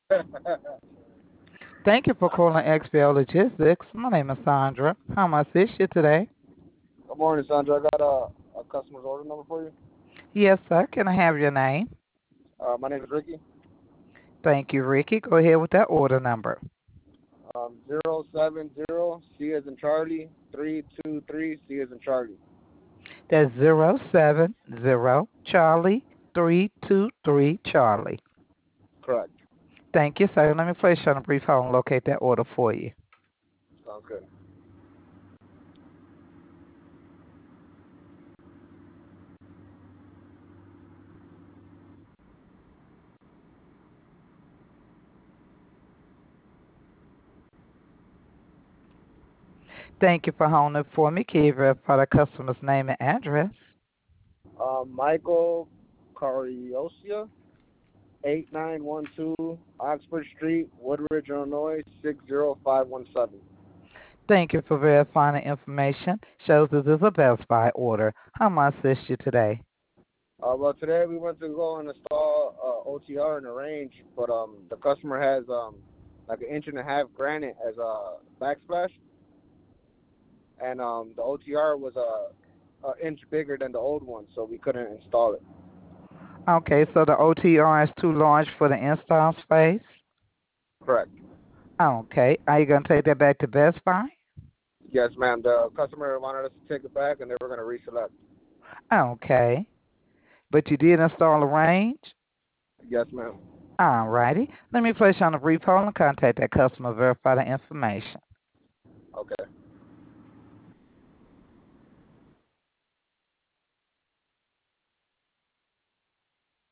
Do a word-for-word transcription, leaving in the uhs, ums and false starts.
Thank you for calling X B L Logistics. My name is Sandra. How may I assist you today? Good morning, Sandra. I got a, a customer's order number for you. Yes, sir. Can I have your name? Uh, my name is Ricky. Thank you, Ricky. Go ahead with that order number. Um, zero seven zero C as in Charlie, three two three C as in Charlie. That's zero seven zero Charlie three two three Charlie. Correct. Thank you, sir. Let me place you on a brief hold and locate that order for you. Sounds good. Thank you for holding it for me. Can you verify the customer's name and address? Um, Michael Cariosia, eight nine one two Oxford Street, Woodridge, Illinois, six zero five one seven. Thank you for verifying the information. Shows this is a Best Buy order. How may I assist you today? Uh, well, today we went to go and install uh, O T R in the range, but um, the customer has um, like an inch and a half granite as a backsplash, and um, the O T R was a, a inch bigger than the old one, so we couldn't install it. Okay, so the O T R is too large for the install space? Correct. Okay. Are you going to take that back to Best Buy? Yes, ma'am. The customer wanted us to take it back, and they were going to reselect. Okay. But you did install a range? Yes, ma'am. All righty. Let me place you on a brief hold and contact that customer, verify the information. Okay.